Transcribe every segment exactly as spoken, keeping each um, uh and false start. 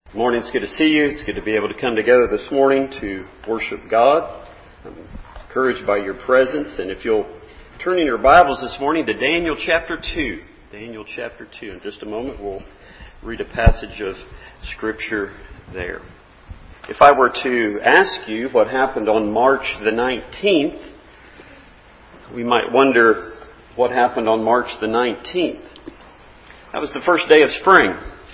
Good morning. It's good to see you. It's good to be able to come together this morning to worship God. I'm encouraged by your presence. And if you'll turn in your Bibles this morning to Daniel chapter two. Daniel chapter two. In just a moment, we'll read a passage of Scripture there. If I were to ask you what happened on March the nineteenth, we might wonder what happened on March the nineteenth. That was the first day of spring.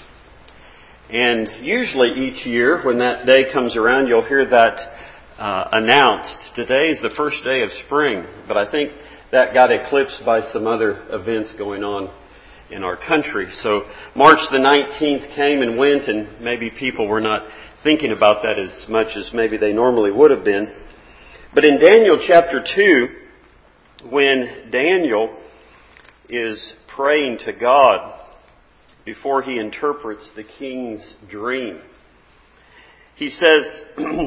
And usually each year when that day comes around, you'll hear that uh, announced. Today is the first day of spring. But I think that got eclipsed by some other events going on in our country. So March the nineteenth came and went, and maybe people were not thinking about that as much as maybe they normally would have been. But in Daniel chapter two, when Daniel is praying to God before he interprets the king's dream, he says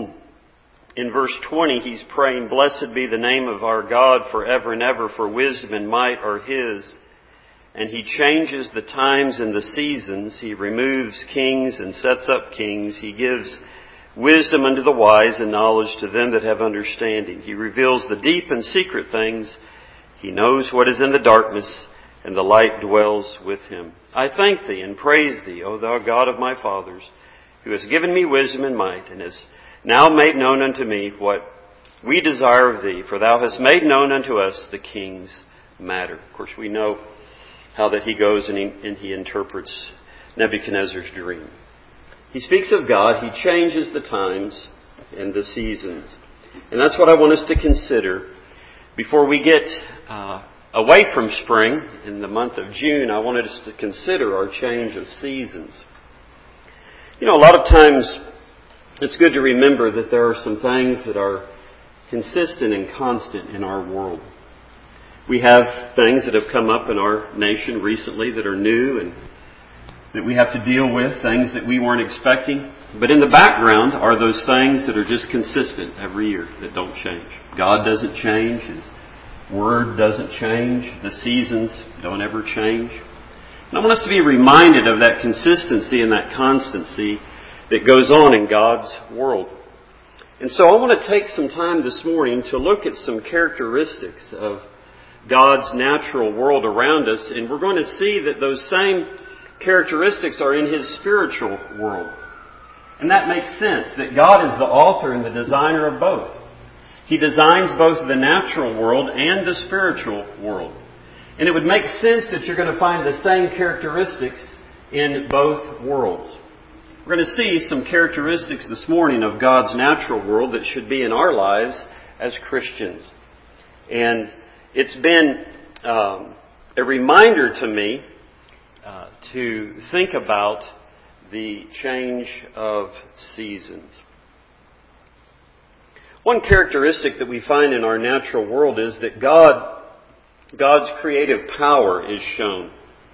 in verse twenty, he's praying, "Blessed be the name of our God forever and ever, for wisdom and might are His. And He changes the times and the seasons. He removes kings and sets up kings. He gives wisdom unto the wise and knowledge to them that have understanding. He reveals the deep and secret things. He knows what is in the darkness, and the light dwells with Him. I thank Thee and praise Thee, O Thou God of my fathers, who hast given me wisdom and might, and hast now made known unto me what we desire of Thee, for Thou hast made known unto us the king's matter." Of course, we know how that he goes and he, and he interprets Nebuchadnezzar's dream. He speaks of God. He changes the times and the seasons. And that's what I want us to consider. Before we get uh, away from spring in the month of June, I wanted us to consider our change of seasons. You know, a lot of times it's good to remember that there are some things that are consistent and constant in our world. We have things that have come up in our nation recently that are new and that we have to deal with, things that we weren't expecting. But in the background are those things that are just consistent every year, that don't change. God doesn't change. His Word doesn't change. The seasons don't ever change. And I want us to be reminded of that consistency and that constancy that goes on in God's world. And so I want to take some time this morning to look at some characteristics of God's natural world around us, and we're going to see that those same characteristics are in His spiritual world. And that makes sense, that God is the author and the designer of both. He designs both the natural world and the spiritual world. And it would make sense that you're going to find the same characteristics in both worlds. We're going to see some characteristics this morning of God's natural world that should be in our lives as Christians. And it's been um, a reminder to me uh, to think about the change of seasons. One characteristic that we find in our natural world is that God, God's creative power is shown.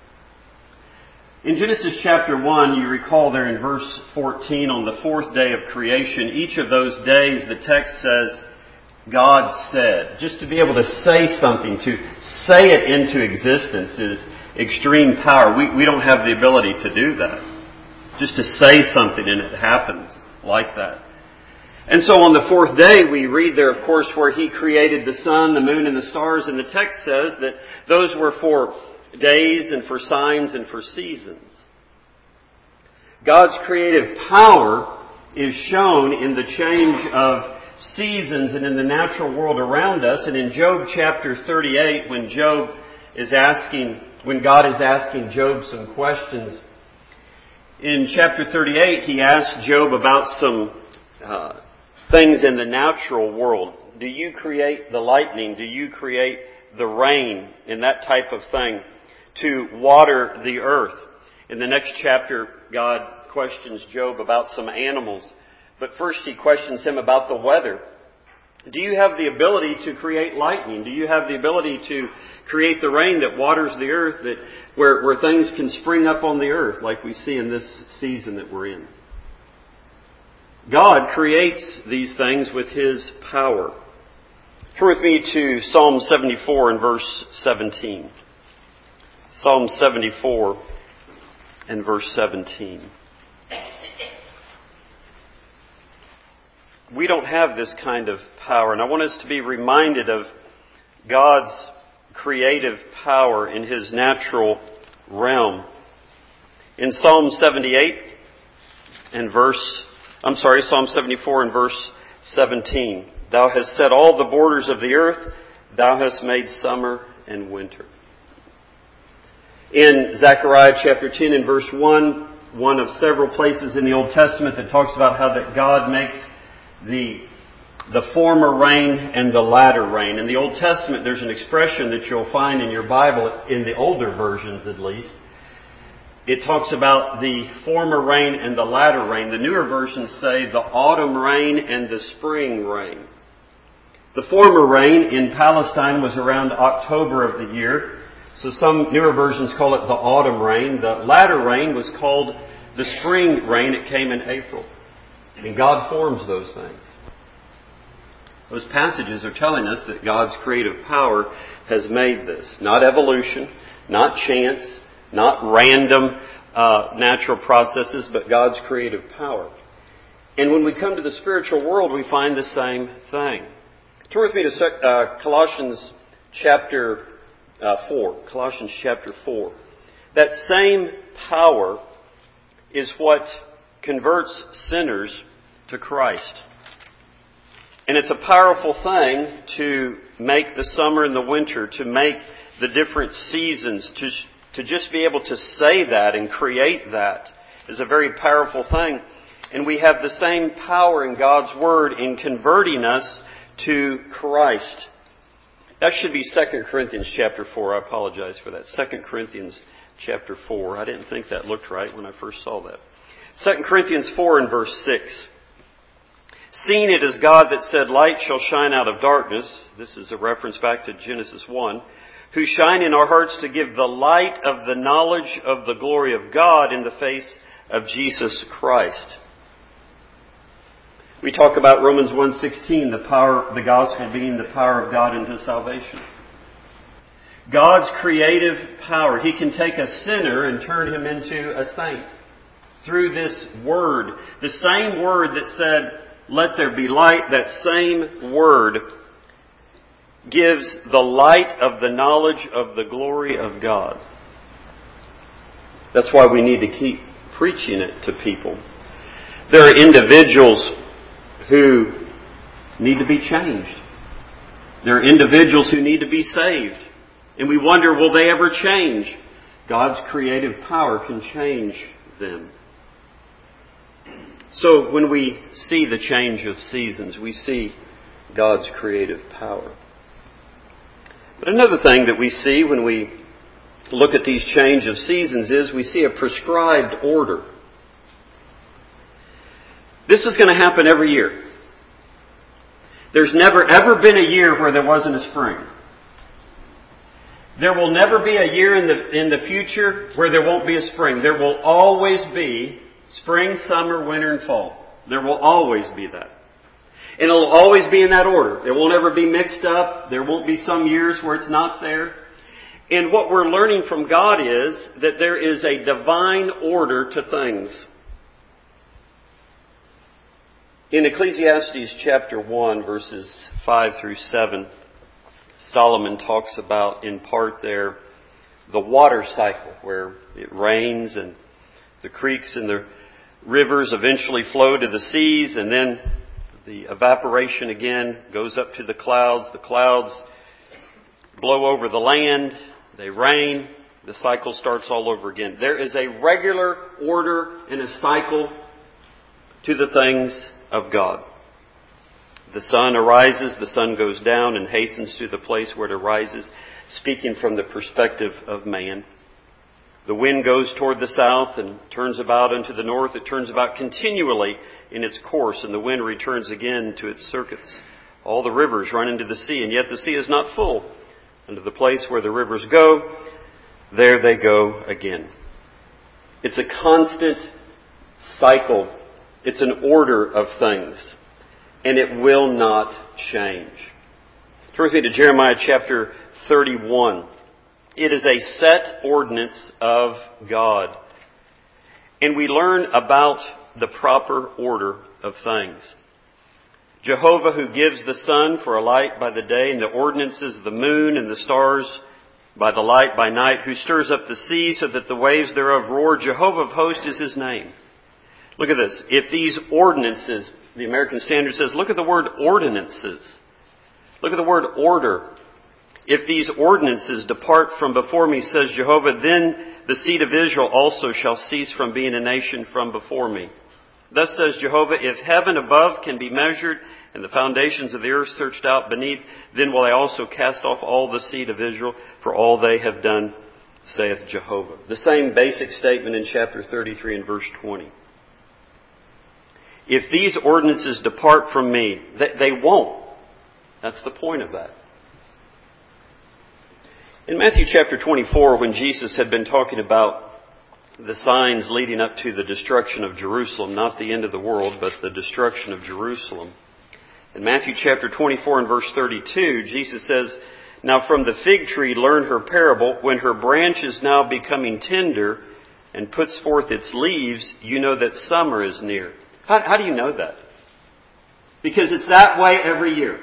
In Genesis chapter one, you recall there in verse fourteen, on the fourth day of creation, each of those days, the text says, God said. Just to be able to say something, to say it into existence is extreme power. We, we don't have the ability to do that. Just to say something and it happens like that. And so on the fourth day, we read there, of course, where He created the sun, the moon, and the stars. And the text says that those were for days and for signs and for seasons. God's creative power is shown in the change of seasons and in the natural world around us. And in Job chapter thirty-eight, when Job is asking, when God is asking Job some questions, in chapter thirty-eight, He asks Job about some uh, things in the natural world. Do you create the lightning? Do you create the rain and that type of thing to water the earth? In the next chapter, God questions Job about some animals. But first He questions him about the weather. Do you have the ability to create lightning? Do you have the ability to create the rain that waters the earth, that where, where things can spring up on the earth like we see in this season that we're in? God creates these things with His power. Turn with me to Psalm seventy-four and verse seventeen. Psalm seventy-four and verse seventeen. we don't have this kind of power. And I want us to be reminded of God's creative power in His natural realm. In Psalm seventy-eight and verse, I'm sorry, Psalm seventy-four and verse seventeen. Thou hast set all the borders of the earth. Thou hast made summer and winter. In Zechariah chapter ten and verse one, one of several places in the Old Testament that talks about how that God makes the the former rain and the latter rain. In the Old Testament, there's an expression that you'll find in your Bible, in the older versions at least. It talks about the former rain and the latter rain. The newer versions say the autumn rain and the spring rain. The former rain in Palestine was around October of the year. So some newer versions call it the autumn rain. The latter rain was called the spring rain. It came in April. And God forms those things. Those passages are telling us that God's creative power has made this. Not evolution, not chance, not random uh, natural processes, but God's creative power. And when we come to the spiritual world, we find the same thing. Turn with me to uh, Colossians chapter uh, four. Colossians chapter four. That same power is what converts sinners to Christ. And it's a powerful thing to make the summer and the winter, to make the different seasons, to to just be able to say that and create that is a very powerful thing. And we have the same power in God's Word in converting us to Christ. That should be Second Corinthians chapter four. I apologize for that. Second Corinthians chapter four. I didn't think that looked right when I first saw that. Second Corinthians four and verse six. Seeing it is God that said, light shall shine out of darkness. This is a reference back to Genesis one. Who shine in our hearts to give the light of the knowledge of the glory of God in the face of Jesus Christ. We talk about Romans one sixteen, the power, the gospel being the power of God into salvation. God's creative power. He can take a sinner and turn him into a saint through this word. The same word that said, let there be light, that same word gives the light of the knowledge of the glory of God. That's why we need to keep preaching it to people. There are individuals who need to be changed. There are individuals who need to be saved. And we wonder, will they ever change? God's creative power can change them. So when we see the change of seasons, we see God's creative power. But another thing that we see when we look at these change of seasons is we see a prescribed order. This is going to happen every year. There's never ever been a year where there wasn't a spring. There will never be a year in the in the future where there won't be a spring. There will always be spring, summer, winter, and fall. There will always be that. And it'll always be in that order. It won't ever be mixed up. There won't be some years where it's not there. And what we're learning from God is that there is a divine order to things. In Ecclesiastes chapter one, verses five through seven, Solomon talks about, in part there, the water cycle, where it rains and the creeks and the rivers eventually flow to the seas, and then the evaporation again goes up to the clouds. The clouds blow over the land. They rain. The cycle starts all over again. There is a regular order and a cycle to the things of God. The sun arises, the sun goes down and hastens to the place where it arises, speaking from the perspective of man. The wind goes toward the south and turns about unto the north. It turns about continually in its course, and the wind returns again to its circuits. All the rivers run into the sea, and yet the sea is not full. Unto the place where the rivers go, there they go again. It's a constant cycle. It's an order of things, and it will not change. Turn with me to Jeremiah chapter thirty-one. It is a set ordinance of God. And we learn about the proper order of things. Jehovah, who gives the sun for a light by the day, and the ordinances of the moon and the stars by the light by night, who stirs up the sea so that the waves thereof roar. Jehovah of hosts is His name. Look at this. If these ordinances, the American Standard says, look at the word ordinances. Look at the word order. If these ordinances depart from before me, says Jehovah, then the seed of Israel also shall cease from being a nation from before me. Thus says Jehovah, if heaven above can be measured and the foundations of the earth searched out beneath, then will I also cast off all the seed of Israel for all they have done, saith Jehovah. The same basic statement in chapter thirty-three and verse twenty. If these ordinances depart from me, they, they won't. That's the point of that. In Matthew chapter twenty-four, when Jesus had been talking about the signs leading up to the destruction of Jerusalem, not the end of the world, but the destruction of Jerusalem. In Matthew chapter twenty-four and verse thirty-two, Jesus says, now from the fig tree learn her parable. When her branch is now becoming tender and puts forth its leaves, you know that summer is near. How, how do you know that? Because it's that way every year.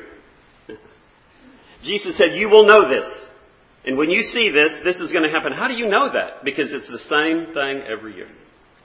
Jesus said, you will know this. And when you see this, this is going to happen. How do you know that? Because it's the same thing every year.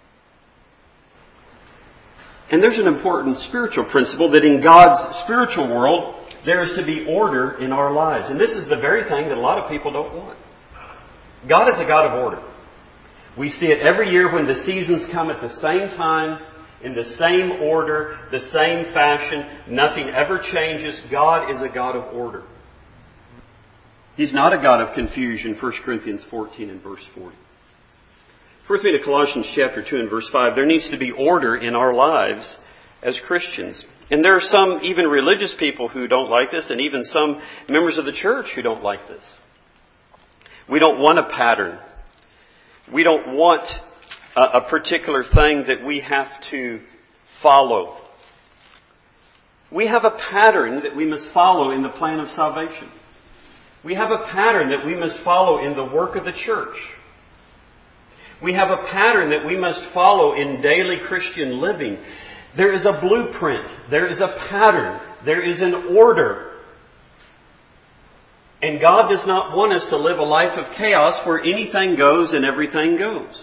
And there's an important spiritual principle that in God's spiritual world, there is to be order in our lives. And this is the very thing that a lot of people don't want. God is a God of order. We see it every year when the seasons come at the same time, in the same order, the same fashion. Nothing ever changes. God is a God of order. He's not a God of confusion, First Corinthians fourteen and verse forty. Turn with me to Colossians chapter two and verse five. There needs to be order in our lives as Christians. And there are some, even religious people, who don't like this, and even some members of the church who don't like this. We don't want a pattern. We don't want a, a particular thing that we have to follow. We have a pattern that we must follow in the plan of salvation. We have a pattern that we must follow in the work of the church. We have a pattern that we must follow in daily Christian living. There is a blueprint. There is a pattern. There is an order. And God does not want us to live a life of chaos where anything goes and everything goes.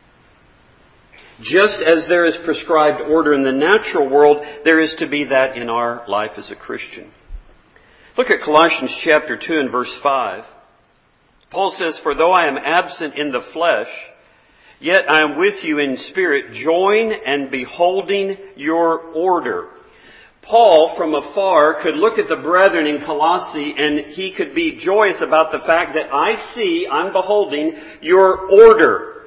Just as there is prescribed order in the natural world, there is to be that in our life as a Christian. Look at Colossians chapter two and verse five. Paul says, for though I am absent in the flesh, yet I am with you in spirit, join and beholding your order. Paul, from afar, could look at the brethren in Colossae and he could be joyous about the fact that I see, I'm beholding your order.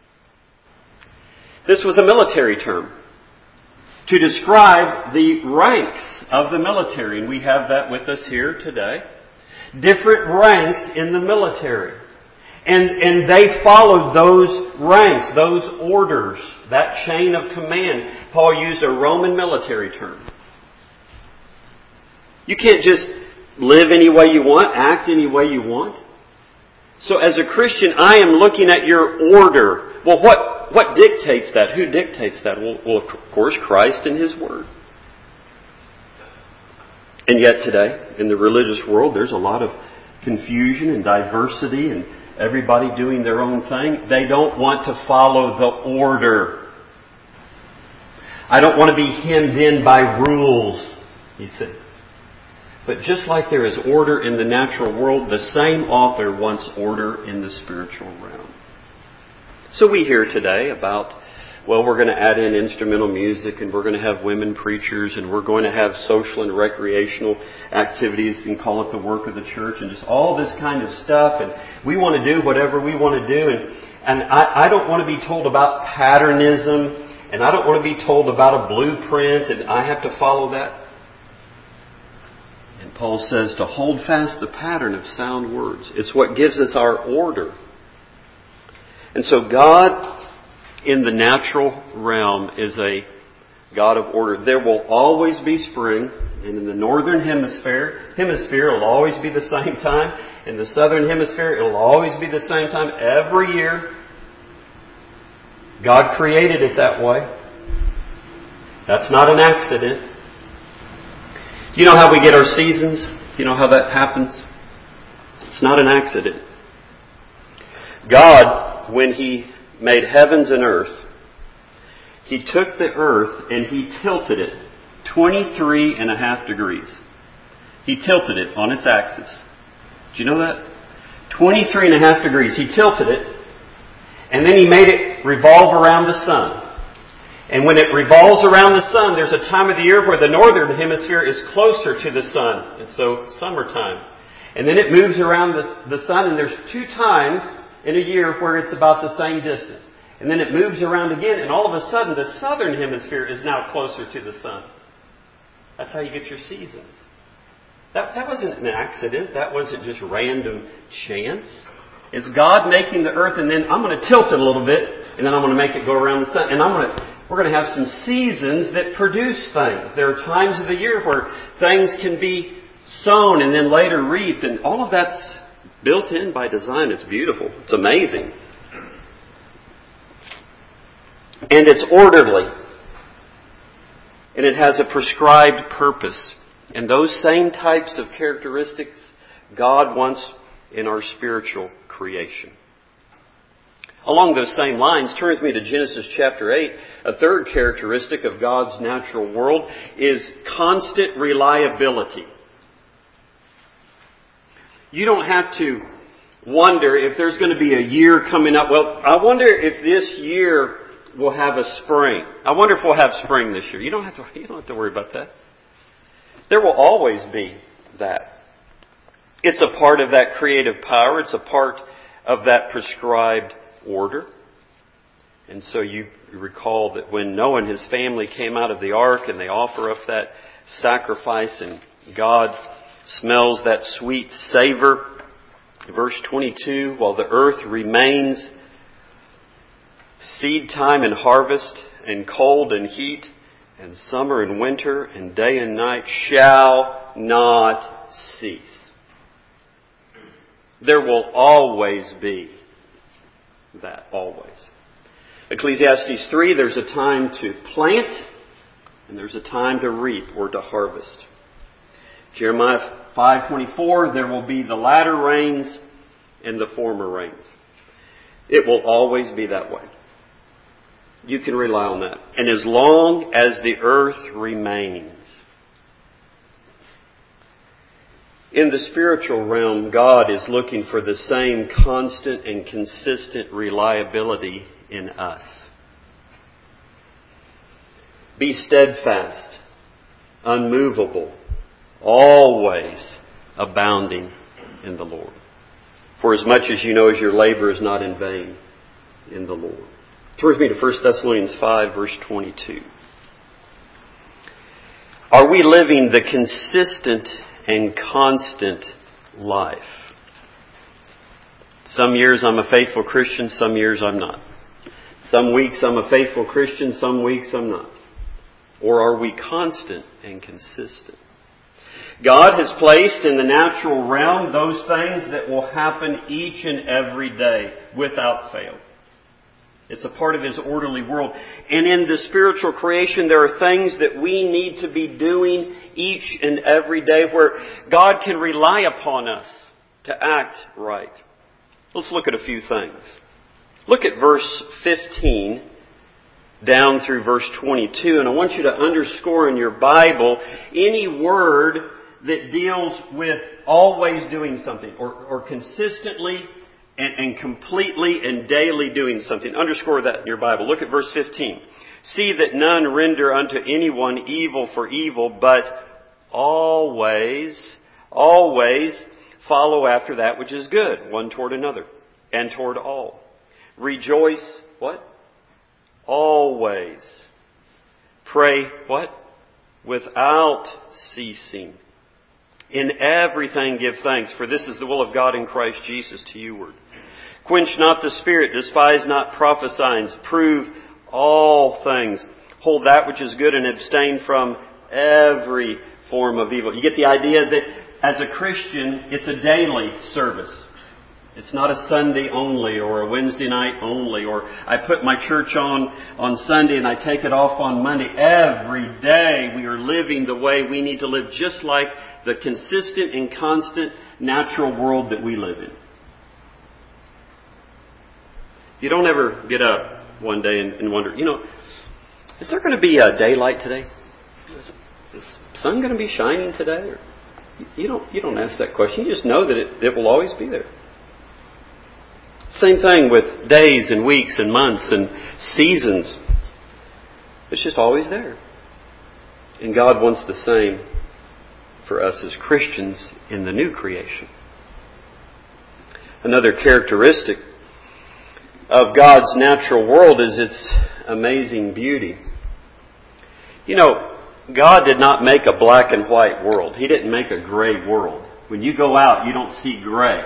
This was a military term to describe the ranks of the military. And we have that with us here today. Different ranks in the military. And, and they followed those ranks, those orders, that chain of command. Paul used a Roman military term. You can't just live any way you want, act any way you want. So as a Christian, I am looking at your order. Well, what What dictates that? Who dictates that? Well, well, of course, Christ and His Word. And yet today, in the religious world, there's a lot of confusion and diversity and everybody doing their own thing. They don't want to follow the order. I don't want to be hemmed in by rules, he said. But just like there is order in the natural world, the same author wants order in the spiritual realm. So we hear today about, well, we're going to add in instrumental music and we're going to have women preachers and we're going to have social and recreational activities and call it the work of the church and just all this kind of stuff. And we want to do whatever we want to do. And, and I, I don't want to be told about patternism and I don't want to be told about a blueprint and I have to follow that. And Paul says to hold fast the pattern of sound words. It's what gives us our order. And so God in the natural realm is a God of order. There will always be spring. And in the northern hemisphere, hemisphere it will always be the same time. In the southern hemisphere, it will always be the same time. Every year, God created it that way. That's not an accident. You know how we get our seasons? You know how that happens? It's not an accident. God, when He made heavens and earth, He took the earth and He tilted it twenty-three and a half degrees. He tilted it on its axis. Did you know that? twenty-three and a half degrees. He tilted it, and then He made it revolve around the sun. And when it revolves around the sun, there's a time of the year where the northern hemisphere is closer to the sun. And so, summertime. And then it moves around the, the sun, and there's two times in a year where it's about the same distance. And then it moves around again, and all of a sudden the southern hemisphere is now closer to the sun. That's how you get your seasons. That, that wasn't an accident. That wasn't just random chance. It's God making the earth, and then I'm going to tilt it a little bit, and then I'm going to make it go around the sun. And I'm going to, we're going to have some seasons that produce things. There are times of the year where things can be sown and then later reaped, and all of that's built in by design. It's beautiful. It's amazing. And it's orderly. And it has a prescribed purpose. And those same types of characteristics God wants in our spiritual creation. Along those same lines, turn with me to Genesis chapter eight. A third characteristic of God's natural world is constant reliability. You don't have to wonder if there's going to be a year coming up. Well, I wonder if this year will have a spring. I wonder if we'll have spring this year. You don't have to, you don't have to worry about that. There will always be that. It's a part of that creative power. It's a part of that prescribed order. And so you recall that when Noah and his family came out of the ark and they offer up that sacrifice and God smells that sweet savor. Verse twenty-two, while the earth remains seed time and harvest and cold and heat and summer and winter and day and night shall not cease. There will always be that, always. Ecclesiastes three, there's a time to plant and there's a time to reap or to harvest. Jeremiah five twenty-four, there will be the latter rains and the former rains. It will always be that way. You can rely on that. And as long as the earth remains. In the spiritual realm, God is looking for the same constant and consistent reliability in us. Be steadfast, unmovable, always abounding in the Lord. For as much as you know as your labor is not in vain in the Lord. Turn with me to First Thessalonians five, verse twenty-two. Are we living the consistent and constant life? Some years I'm a faithful Christian, some years I'm not. Some weeks I'm a faithful Christian, some weeks I'm not. Or are we constant and consistent? God has placed in the natural realm those things that will happen each and every day without fail. It's a part of His orderly world. And in the spiritual creation, there are things that we need to be doing each and every day where God can rely upon us to act right. Let's look at a few things. Look at verse fifteen down through verse twenty-two. And I want you to underscore in your Bible any word that deals with always doing something or, or consistently And, and completely and daily doing something. Underscore that in your Bible. Look at verse fifteen. See that none render unto anyone evil for evil, but always, always follow after that which is good, one toward another, and toward all. Rejoice, what? Always. Pray, what? Without ceasing. In everything give thanks, for this is the will of God in Christ Jesus to you. Quench not the spirit, despise not prophesying, prove all things. Hold that which is good and abstain from every form of evil. You get the idea that as a Christian, it's a daily service. It's not a Sunday only or a Wednesday night only, or I put my church on on Sunday and I take it off on Monday. Every day we are living the way we need to live, just like the consistent and constant natural world that we live in. You don't ever get up one day and, and wonder, you know, is there going to be a daylight today? Is the sun going to be shining today? Or, you don't you don't ask that question. You just know that it, it will always be there. Same thing with days and weeks and months and seasons. It's just always there. And God wants the same for us as Christians in the new creation. Another characteristic of God's natural world is its amazing beauty. You know, God did not make a black and white world. He didn't make a gray world. When you go out, you don't see gray.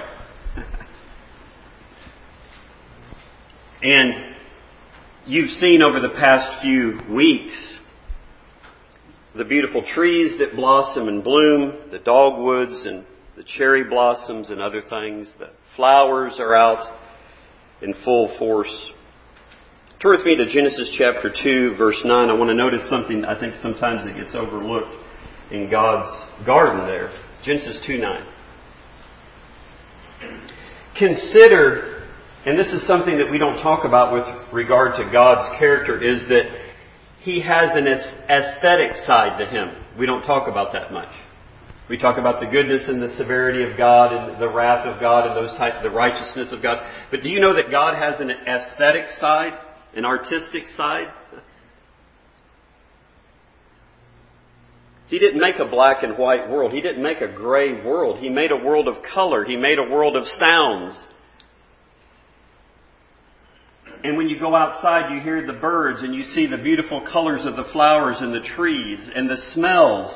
And you've seen over the past few weeks the beautiful trees that blossom and bloom, the dogwoods and the cherry blossoms and other things. The flowers are out in full force. Turn with me to Genesis chapter two, verse nine. I want to notice something I think sometimes it gets overlooked in God's garden there. Genesis two nine. Consider, and this is something that we don't talk about with regard to God's character, is that He has an aesthetic side to Him. We don't talk about that much. We talk about the goodness and the severity of God and the wrath of God and those type, the righteousness of God. But do you know that God has an aesthetic side, an artistic side? He didn't make a black and white world. He didn't make a gray world. He made a world of color. He made a world of sounds. And when you go outside, you hear the birds and you see the beautiful colors of the flowers and the trees and the smells.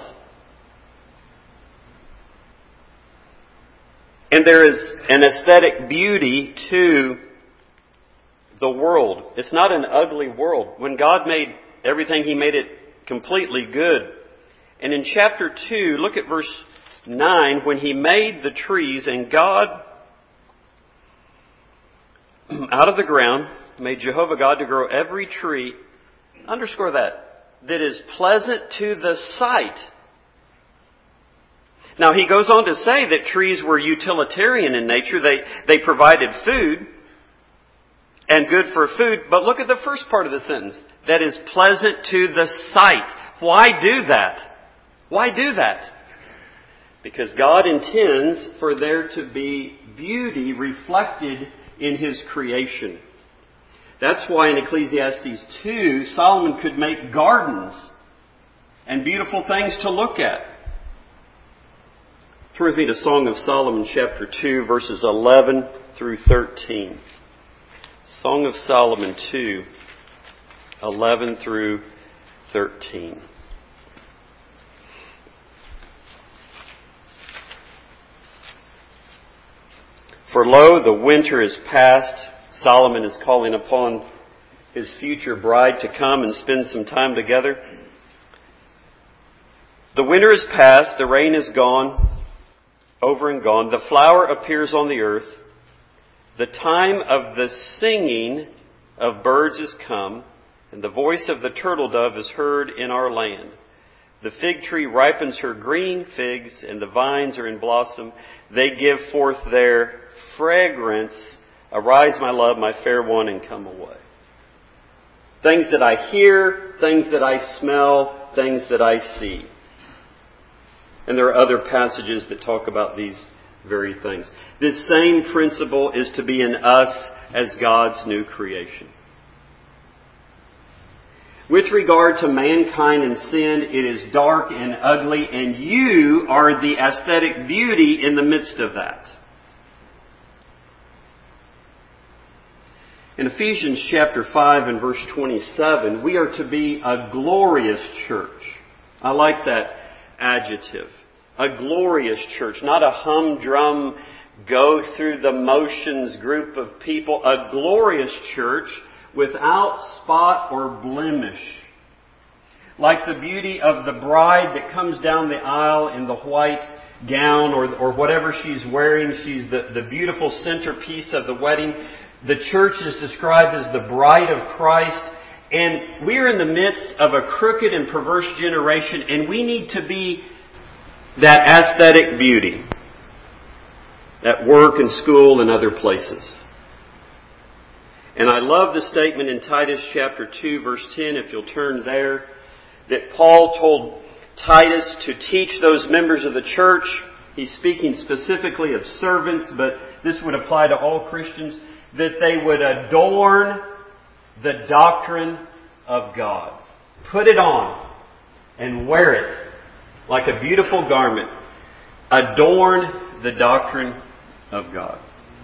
And there is an aesthetic beauty to the world. It's not an ugly world. When God made everything, He made it completely good. And in chapter two, look at verse nine, when He made the trees, and God, out of the ground, made Jehovah God to grow every tree, underscore that, that is pleasant to the sight. Now, He goes on to say that trees were utilitarian in nature. They, they provided food and good for food. But look at the first part of the sentence. That is pleasant to the sight. Why do that? Why do that? Because God intends for there to be beauty reflected in His creation. That's why in Ecclesiastes two, Solomon could make gardens and beautiful things to look at. Turn with me to Song of Solomon chapter two, verses eleven through thirteen. Song of Solomon two, eleven through thirteen. For lo, the winter is past. Solomon is calling upon his future bride to come and spend some time together. The winter is past, the rain is gone, over and gone. The flower appears on the earth. The time of the singing of birds is come, and the voice of the turtle dove is heard in our land. The fig tree ripens her green figs, and the vines are in blossom. They give forth their fragrance. Arise, my love, my fair one, and come away. Things that I hear, things that I smell, things that I see. And there are other passages that talk about these very things. This same principle is to be in us as God's new creation. With regard to mankind and sin, it is dark and ugly, and you are the aesthetic beauty in the midst of that. In Ephesians chapter five and verse twenty-seven, we are to be a glorious church. I like that adjective. A glorious church, not a humdrum, go through the motions group of people. A glorious church without spot or blemish. like the beauty of the bride that comes down the aisle in the white gown or, or whatever she's wearing. She's the, the beautiful centerpiece of the wedding. The church is described as the bride of Christ. And we're in the midst of a crooked and perverse generation, and we need to be that aesthetic beauty at work and school and other places. And I love the statement in Titus chapter two, verse ten, if you'll turn there, that Paul told Titus to teach those members of the church. He's speaking specifically of servants, but this would apply to all Christians, that they would adorn the doctrine of God. Put it on and wear it like a beautiful garment. Adorn the doctrine of God.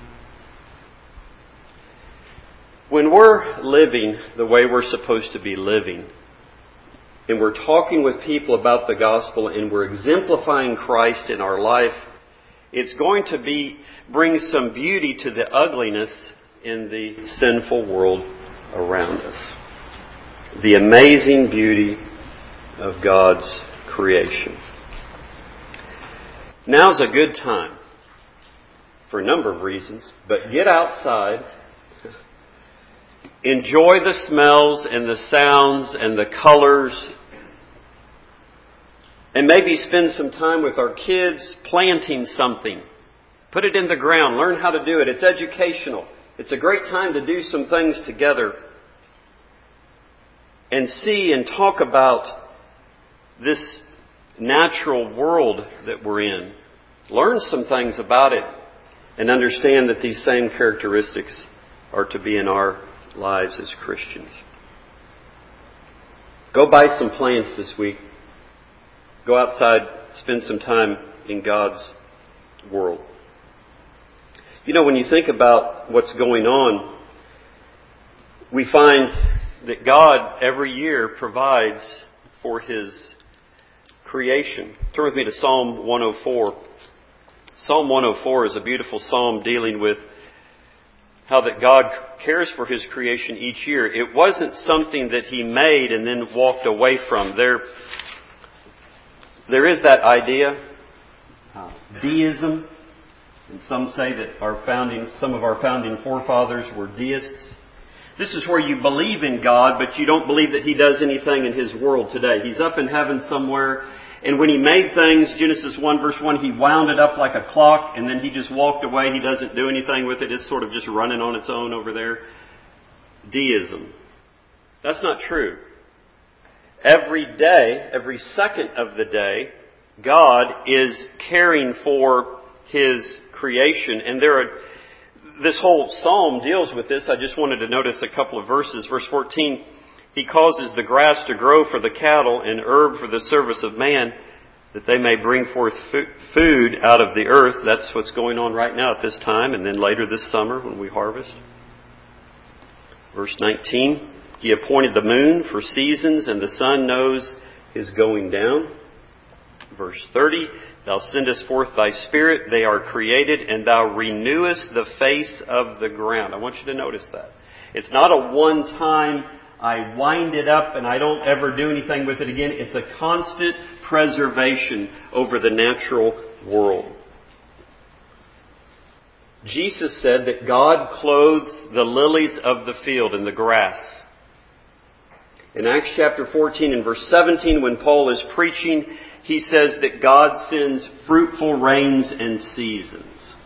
When we're living the way we're supposed to be living, and we're talking with people about the gospel, and we're exemplifying Christ in our life, it's going to be bring some beauty to the ugliness in the sinful world around us. The amazing beauty of God's creation. Now's a good time for a number of reasons, but get outside, enjoy the smells and the sounds and the colors, and maybe spend some time with our kids planting something. Put it in the ground. Learn how to do it. It's educational. It's a great time to do some things together and see and talk about this natural world that we're in. Learn some things about it and understand that these same characteristics are to be in our lives as Christians. Go buy some plants this week. Go outside, spend some time in God's world. You know, when you think about what's going on, we find that God every year provides for His creation. Turn with me to Psalm one oh four. Psalm one oh four is a beautiful psalm dealing with how that God cares for His creation each year. It wasn't something that He made and then walked away from. There, there is that idea, uh, deism. And some say that our founding, some of our founding forefathers were deists. This is where you believe in God, but you don't believe that He does anything in His world today. He's up in heaven somewhere, and when He made things, Genesis one verse one, He wound it up like a clock, and then He just walked away. He doesn't do anything with it. It's sort of just running on its own over there. Deism. That's not true. Every day, every second of the day, God is caring for His creation. And there are, this whole psalm deals with this. I just wanted to notice a couple of verses. Verse fourteen, He causes the grass to grow for the cattle and herb for the service of man, that they may bring forth food out of the earth. That's what's going on right now at this time, and then later this summer when we harvest. Verse nineteen, He appointed the moon for seasons, and the sun knows His going down. Verse thirty, Thou sendest forth Thy Spirit, they are created, and Thou renewest the face of the ground. I want you to notice that. It's not a one-time, I wind it up and I don't ever do anything with it again. It's a constant preservation over the natural world. Jesus said that God clothes the lilies of the field and the grass. In Acts chapter fourteen and verse seventeen, when Paul is preaching, he says that God sends fruitful rains and seasons.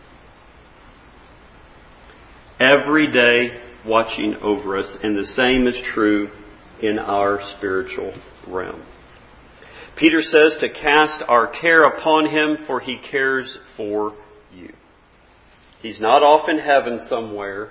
Every day watching over us, and the same is true in our spiritual realm. Peter says to cast our care upon Him, for He cares for you. He's not off in heaven somewhere,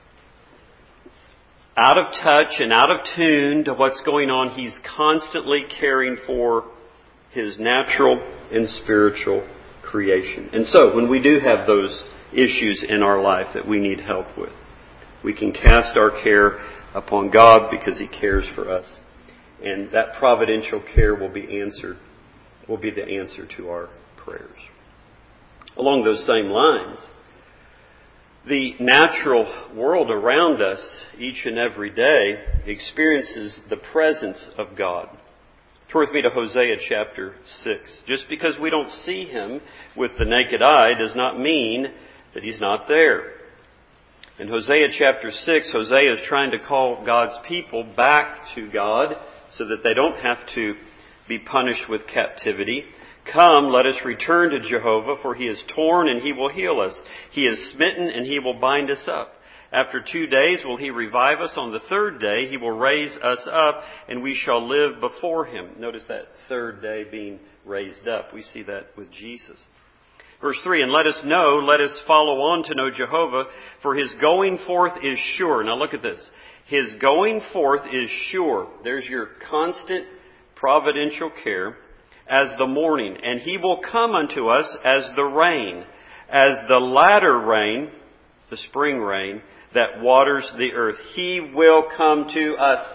out of touch and out of tune to what's going on. He's constantly caring for His natural and spiritual creation. And so, when we do have those issues in our life that we need help with, we can cast our care upon God because He cares for us. And that providential care will be answered, will be the answer to our prayers. Along those same lines, the natural world around us each and every day experiences the presence of God. Turn with me to Hosea chapter six. Just because we don't see Him with the naked eye does not mean that He's not there. In Hosea chapter six, Hosea is trying to call God's people back to God so that they don't have to be punished with captivity. Come, let us return to Jehovah, for He is torn and He will heal us. He is smitten and He will bind us up. After two days will He revive us. On the third day He will raise us up, and we shall live before Him. Notice that third day being raised up. We see that with Jesus. Verse three, and let us know, let us follow on to know Jehovah, for His going forth is sure. Now look at this. His going forth is sure. There's your constant providential care. As the morning, and He will come unto us as the rain, as the latter rain, the spring rain, that waters the earth. He will come to us.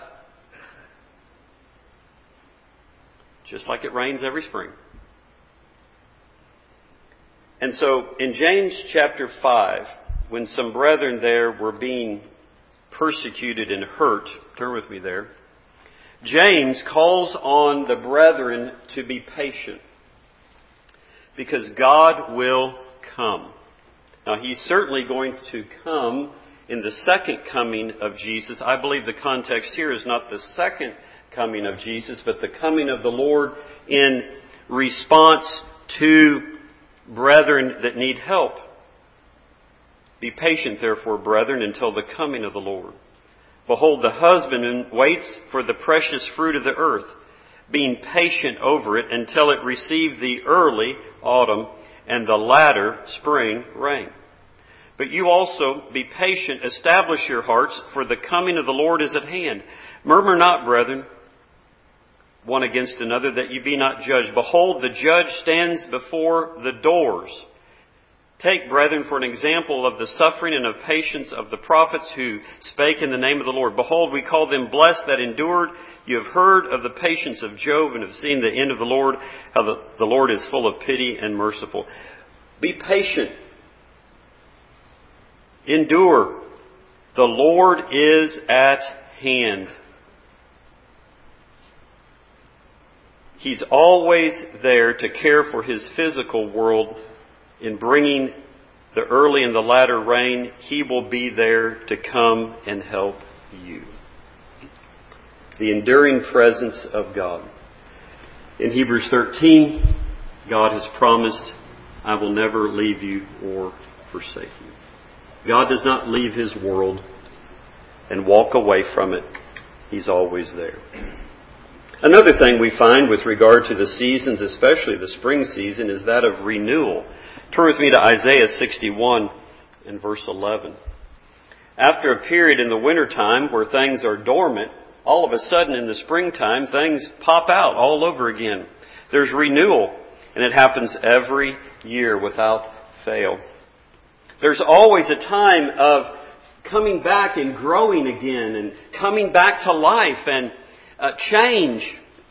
Just like it rains every spring. And so, in James chapter five, when some brethren there were being persecuted and hurt, turn with me there, James calls on the brethren to be patient, because God will come. Now, He's certainly going to come in the second coming of Jesus. I believe the context here is not the second coming of Jesus, but the coming of the Lord in response to brethren that need help. Be patient, therefore, brethren, until the coming of the Lord. Behold, the husbandman waits for the precious fruit of the earth, being patient over it until it receive the early autumn and the latter spring rain. But you also be patient, establish your hearts, for the coming of the Lord is at hand. Murmur not, brethren, one against another, that you be not judged. Behold, the judge stands before the doors. Take, brethren, for an example of the suffering and of patience of the prophets who spake in the name of the Lord. Behold, we call them blessed that endured. You have heard of the patience of Job and have seen the end of the Lord, how the, the Lord is full of pity and merciful. Be patient. Endure. The Lord is at hand. He's always there to care for His physical world. In bringing the early and the latter rain, He will be there to come and help you. The enduring presence of God. In Hebrews thirteen, God has promised, I will never leave you or forsake you. God does not leave His world and walk away from it. He's always there. Another thing we find with regard to the seasons, especially the spring season, is that of renewal. Turn with me to Isaiah sixty-one and verse eleven. After a period in the wintertime where things are dormant, all of a sudden in the springtime things pop out all over again. There's renewal, and it happens every year without fail. There's always a time of coming back and growing again and coming back to life and uh, change.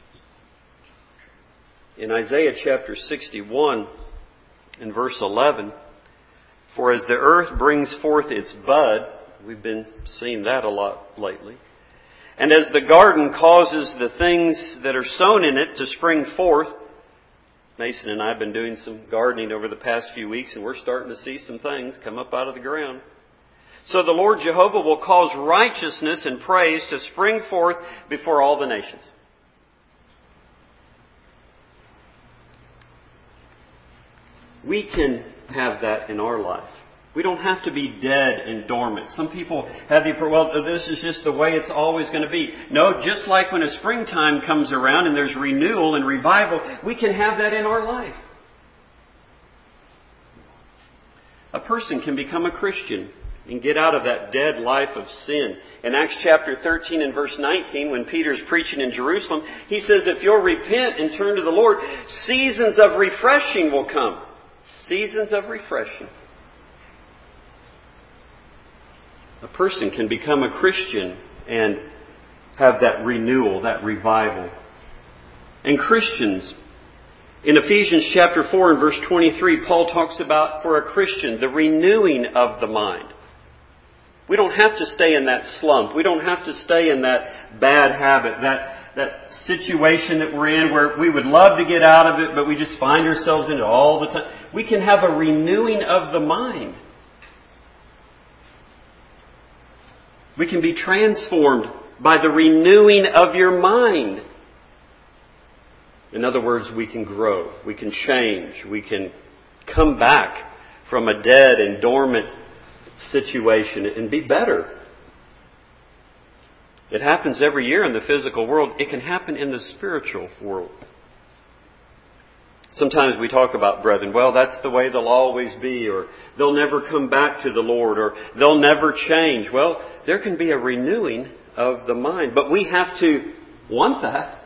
In Isaiah chapter sixty-one and verse eleven, for as the earth brings forth its bud, we've been seeing that a lot lately, and as the garden causes the things that are sown in it to spring forth, Mason and I have been doing some gardening over the past few weeks, and we're starting to see some things come up out of the ground. So the Lord Jehovah will cause righteousness and praise to spring forth before all the nations. We can have that in our life. We don't have to be dead and dormant. Some people have the, well, this is just the way it's always going to be. No, just like when a springtime comes around and there's renewal and revival, we can have that in our life. A person can become a Christian and get out of that dead life of sin. In Acts chapter thirteen and verse nineteen, when Peter's preaching in Jerusalem, he says, if you'll repent and turn to the Lord, seasons of refreshing will come. Seasons of refreshing. A person can become a Christian and have that renewal, that revival. And Christians, in Ephesians chapter four and verse twenty-three, Paul talks about, for a Christian, the renewing of the mind. We don't have to stay in that slump. We don't have to stay in that bad habit, that, that situation that we're in where we would love to get out of it, but we just find ourselves in it all the time. We can have a renewing of the mind. We can be transformed by the renewing of your mind. In other words, we can grow. We can change. We can come back from a dead and dormant situation and be better. It happens every year in the physical world. It can happen in the spiritual world. Sometimes we talk about brethren, well, that's the way they'll always be, or they'll never come back to the Lord, or they'll never change. Well, there can be a renewing of the mind, but we have to want that.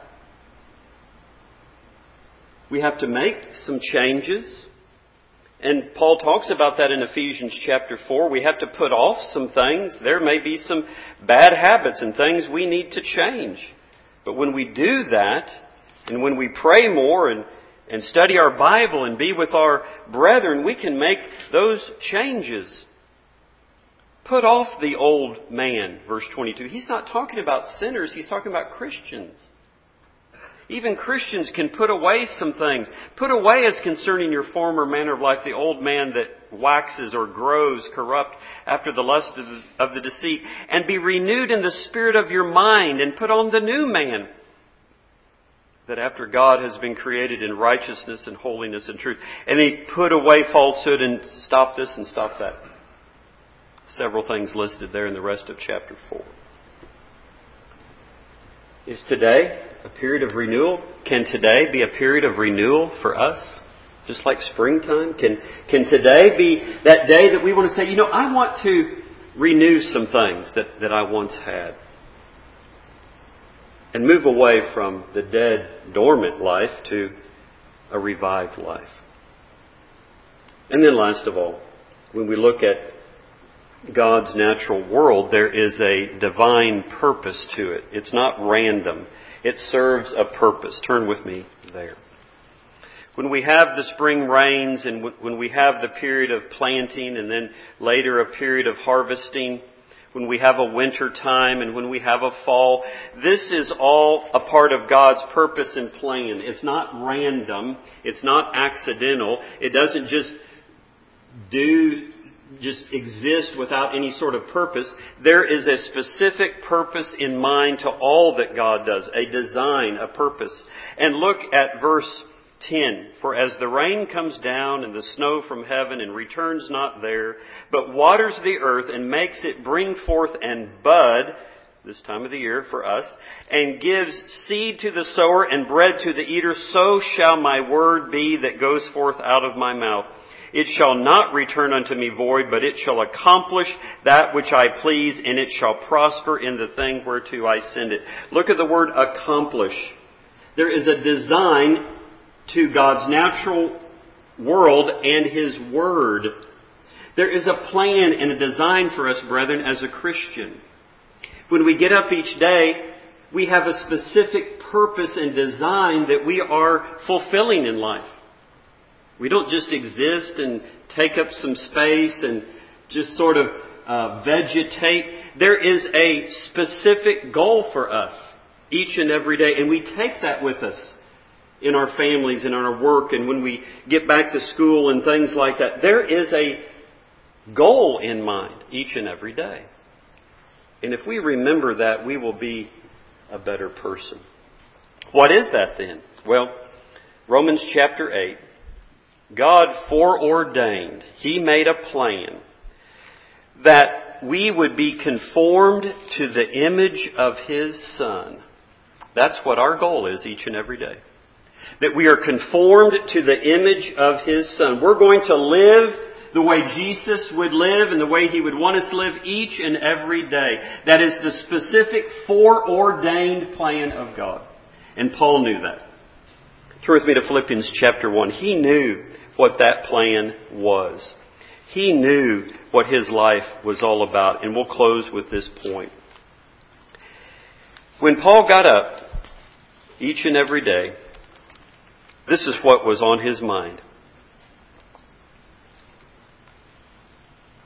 We have to make some changes. And Paul talks about that in Ephesians chapter four. We have to put off some things. There may be some bad habits and things we need to change. But when we do that, and when we pray more and, and study our Bible and be with our brethren, we can make those changes. Put off the old man, verse twenty-two. He's not talking about sinners. He's talking about Christians. Even Christians can put away some things. Put away as concerning your former manner of life the old man that waxes or grows corrupt after the lust of the, of the deceit, and be renewed in the spirit of your mind, and put on the new man, that after God has been created in righteousness and holiness and truth. And he put away falsehood and stop this and stop that. Several things listed there in the rest of chapter four. Is today a period of renewal? Can today be a period of renewal for us? Just like springtime? Can, can today be that day that we want to say, you know, I want to renew some things that, that I once had. And move away from the dead, dormant life to a revived life. And then last of all, when we look at God's natural world, there is a divine purpose to it. It's not random. It serves a purpose. Turn with me there. When we have the spring rains and when we have the period of planting and then later a period of harvesting, when we have a winter time and when we have a fall, this is all a part of God's purpose and plan. It's not random. It's not accidental. It doesn't just do just exist without any sort of purpose. There is a specific purpose in mind to all that God does, a design, a purpose. And look at verse ten. For as the rain comes down and the snow from heaven and returns not there, but waters the earth and makes it bring forth and bud, this time of the year for us, and gives seed to the sower and bread to the eater, so shall my word be that goes forth out of my mouth. It shall not return unto me void, but it shall accomplish that which I please, and it shall prosper in the thing whereto I send it. Look at the word accomplish. There is a design to God's natural world and His Word. There is a plan and a design for us, brethren, as a Christian. When we get up each day, we have a specific purpose and design that we are fulfilling in life. We don't just exist and take up some space and just sort of uh, vegetate. There is a specific goal for us each and every day. And we take that with us in our families and in our work and when we get back to school and things like that. There is a goal in mind each and every day. And if we remember that, we will be a better person. What is that then? Well, Romans chapter eight. God foreordained, He made a plan that we would be conformed to the image of His Son. That's what our goal is each and every day. That we are conformed to the image of His Son. We're going to live the way Jesus would live and the way He would want us to live each and every day. That is the specific foreordained plan of God. And Paul knew that. Turn with me to Philippians chapter one. He knew what that plan was. He knew what his life was all about. And we'll close with this point. When Paul got up each and every day, this is what was on his mind.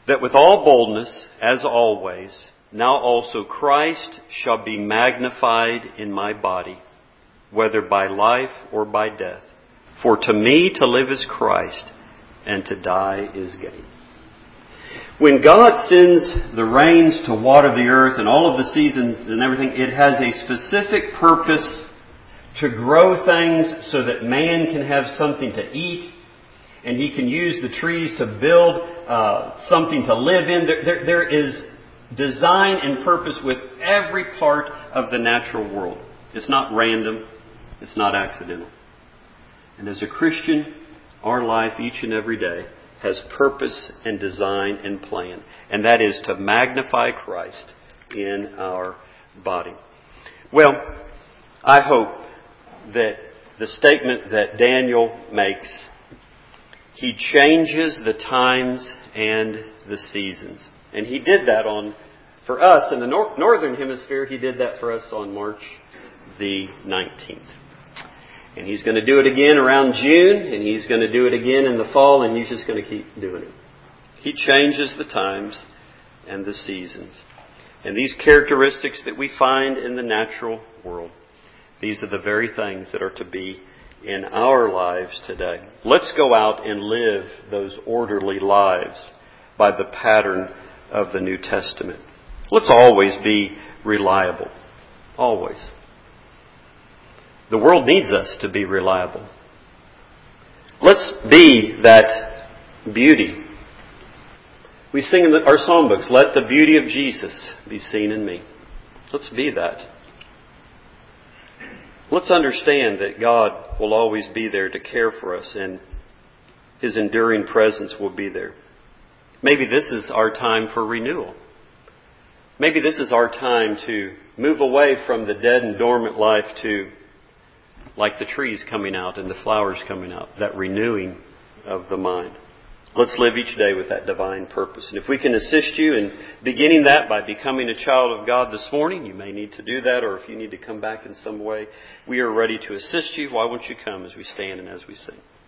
that with all boldness, as always, now also Christ shall be magnified in my body, whether by life or by death. For to me to live is Christ, and to die is gain. When God sends the rains to water the earth and all of the seasons and everything, it has a specific purpose to grow things so that man can have something to eat, and he can use the trees to build uh, something to live in. There, there, there is design and purpose with every part of the natural world. It's not random. It's not accidental. And as a Christian, our life each and every day has purpose and design and plan. And that is to magnify Christ in our body. Well, I hope that the statement that Daniel makes, he changes the times and the seasons. And he did that on, for us in the nor- northern hemisphere, he did that for us on March the nineteenth. And he's going to do it again around June, and he's going to do it again in the fall, and he's just going to keep doing it. He changes the times and the seasons. And these characteristics that we find in the natural world, these are the very things that are to be in our lives today. Let's go out and live those orderly lives by the pattern of the New Testament. Let's always be reliable. Always. The world needs us to be reliable. Let's be that beauty. We sing in our songbooks, let the beauty of Jesus be seen in me. Let's be that. Let's understand that God will always be there to care for us, and His enduring presence will be there. Maybe this is our time for renewal. Maybe this is our time to move away from the dead and dormant life to like the trees coming out and the flowers coming out, that renewing of the mind. Let's live each day with that divine purpose. And if we can assist you in beginning that by becoming a child of God this morning, you may need to do that, or if you need to come back in some way, we are ready to assist you. Why won't you come as we stand and as we sing?